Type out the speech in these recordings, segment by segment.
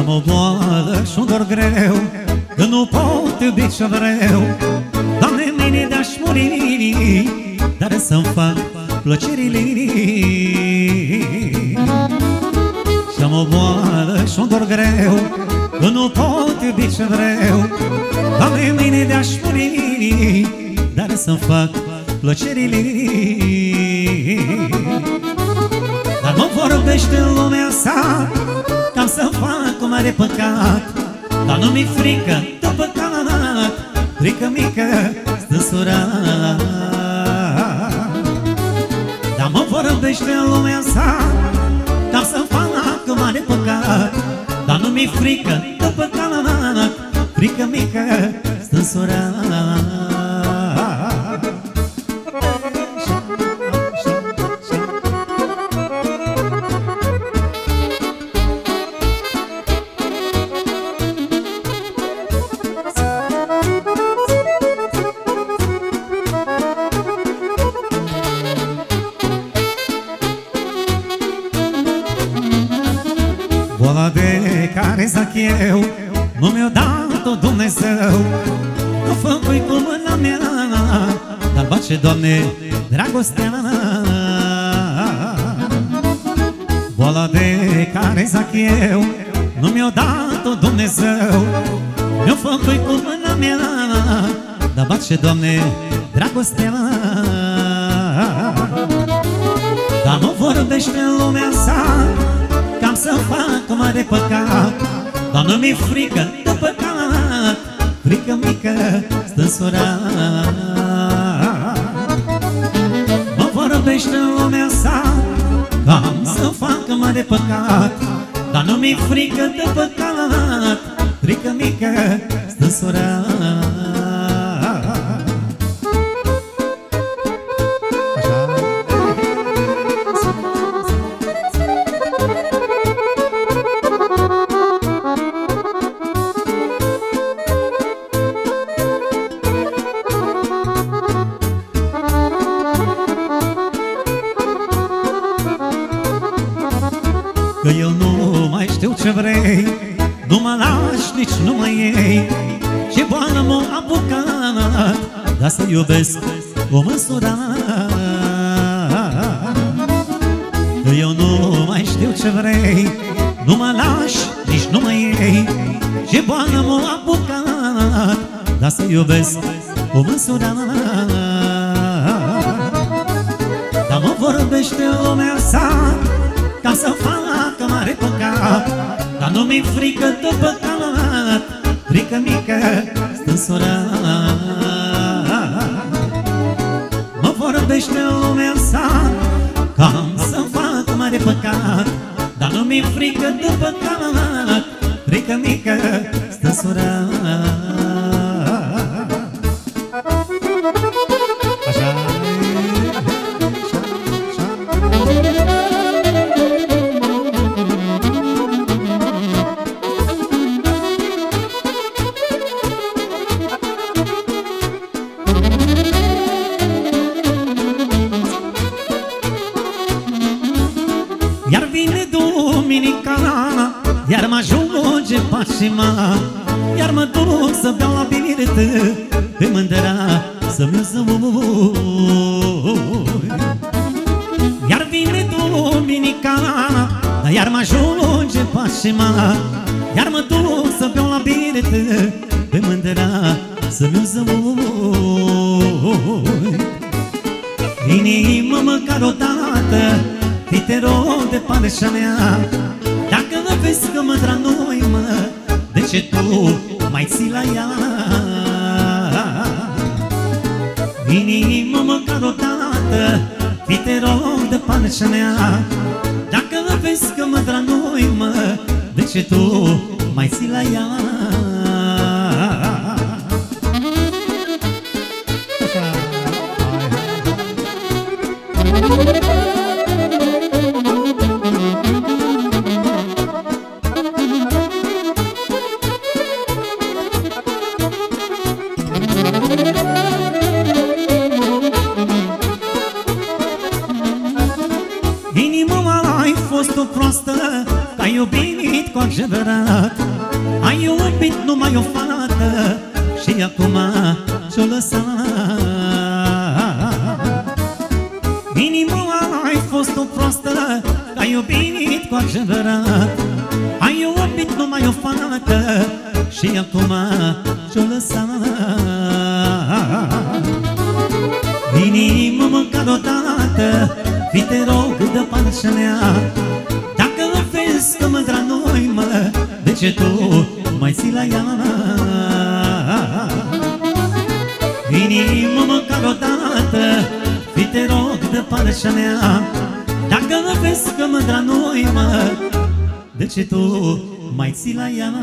Și-am o boală și un dor greu, că nu pot iubi ce vreau. Doamne, mâine de-aș muri, dar să-mi fac plăcerile. Și-am o boală și un dor greu, că nu pot iubi ce vreau. Doamne, mâine de-aș muri, dar să-mi fac plăcerile. Dar mă vorbește în lumea asta, cam să fac o mare păcat. Dar nu mi-e frică de păcat, frică mică stânsurat. Dar mă vorbește în lumea asta, cam să fac o mare păcat. Dar nu mi-e frică de păcat, frică mică stânsurat. Boala de care zac eu, nu mi-o dat-o Dumnezeu. Nu făcui cu mâna mea, dar face, Doamne, dragostea. Boala de care zac eu, nu mi-o dat-o Dumnezeu. Mi-o făcui cu mâna mea, dar face, Doamne, dragostea. Dar nu vorbește în lumea asta, cam să fac o mare păcat. Dar nu mi-e frică de păcat, frică mică stânsurat. Mă vorbește în lumea asta, cam să fac o mare păcat. Dar nu mi-e frică de păcat, frică mică stânsurat. Că eu nu mai știu ce vrei, nu mă lași, nici nu mă iei. Ce boală m-a apucat, dar să iubesc o măsurat. Că eu nu mai știu ce vrei, nu mă lași, nici nu mă iei. Ce boală m-a apucat, dar să iubesc o măsurat. Dar mă vorbește lumea asta, ca să fac mare păcat. Dar nu mi-e frică de păcat, frică mică stânsurat. Mă vorbește lumea asta, cam să fac mare păcat. Dar nu mi-e frică de păcat, frică mică stânsurat. Așa. Iar vine duminica, iar mă ajunge pașima, iar mă duc să beau la birtă, pe mândra să-mi zăui. Iar vine duminica, iar mă ajunge pașima, iar mă duc să beau la birtă, pe mândra să-mi zăui. Inima măcar odată, te rog de pareșa mea, dacă mă vezi că mândra nu-i mă, de ce tu mai ții la ea? Inima măcar odată, te rog de pareșa mea, dacă mă vezi că mândra nu-i mă, de ce tu mai ții la ea? Inima ai fost o proastă, ai iubit iubit cu adevărat, ai iubit numai o fată și acum ce-o lăsat. Inima ai fost o proastă, ai iubit cu adevărat, ai iubit numai o fată și acum ce-o lăsat. Inima măcar odată, fi te rog de partea mea, dacă vezi că mândra noi mă, de ce tu mai ții la ea? Inima măcar odată, fi te rog de partea mea, dacă vezi că mândra noi mă, de ce tu mai ții la ea?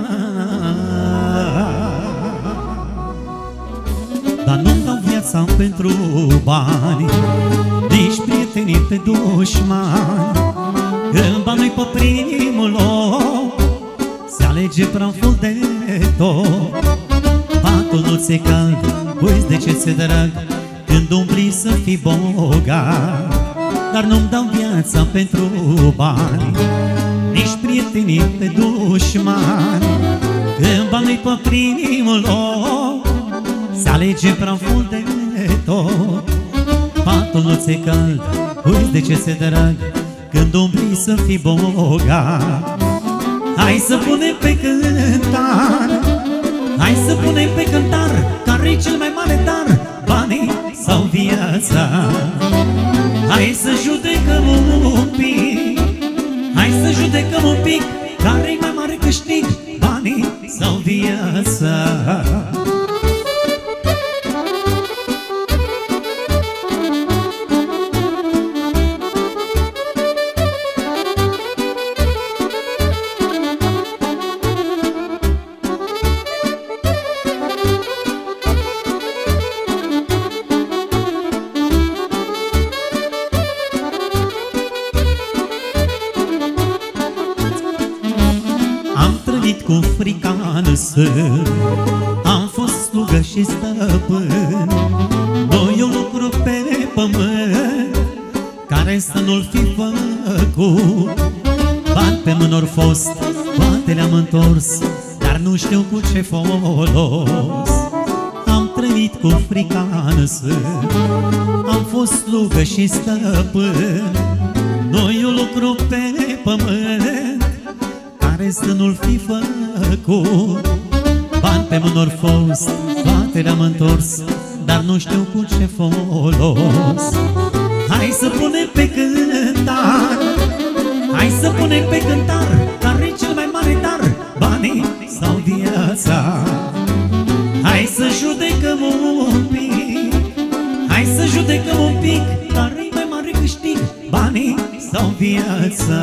Dar nu-mi dau viața pentru bani, nici prietenii pe dușmani. Când banii pe primul loc, se alege praful de tot. Patul nu ți-e cald, uiți de ce ți-e drag când umbli să fii bogat. Dar nu-mi dau viața pentru bani, nici prietenii pe dușmani. Când banii pe primul loc, se alege praful de tot. Patul nu ți-e cald, uiți de ce ți-e drag când umbli să fii bogat. Hai să punem pe cântar, hai să punem pe cântar, care-i cel mai mare dar, banii sau viața? Hai să judecăm un pic, hai să judecăm un pic, care-i mai mare câștig, banii sau viața? Cu frica în sân, am fost slugă și stăpân. Noi un lucru pe pământ care să nu-l fi făcut. Bani pe mână or fost, toate le-am întors, dar nu știu cu ce folos. Am trăit cu frica în sân, am fost slugă și stăpân. Noi un lucru pe pământ care să nu-l fi făcut. Bani pe mână or fost, toate le-am întors, dar nu știu cu ce folos. Hai să punem pe cântar, hai să punem pe cântar, care-i cel mai mare dar, banii sau viața? Hai să judecăm un pic, hai să judecăm un pic, care-i mai mare câștig, banii sau viața?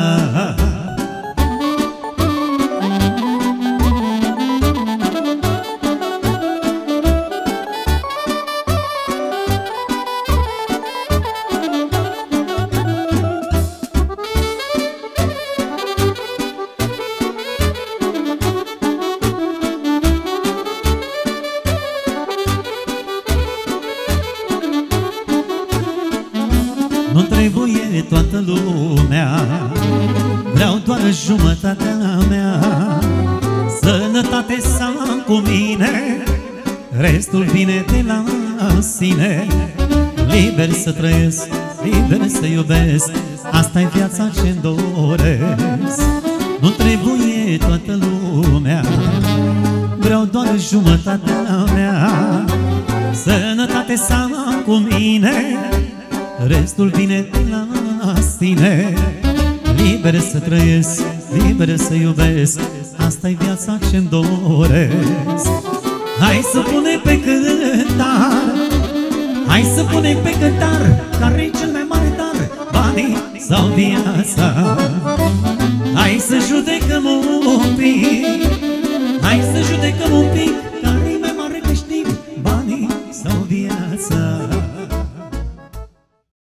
Nu trebuie toată lumea, vreau doar jumătatea mea. Sănătate să am cu mine, restul vine de la sine. Liber să trăiesc, liber să iubesc, asta-i viața ce-mi doresc. Nu trebuie toată lumea, vreau doar jumătatea mea. Sănătate să am cu mine, restul vine de la sine. Liber să trăiesc, liber să iubesc, asta-i viața ce-mi doresc. Hai să punem pe cântar, hai să punem pe cântar, care-i cel mai mare dar, banii sau viața? Hai să judecăm un pic, hai să judecăm un pic,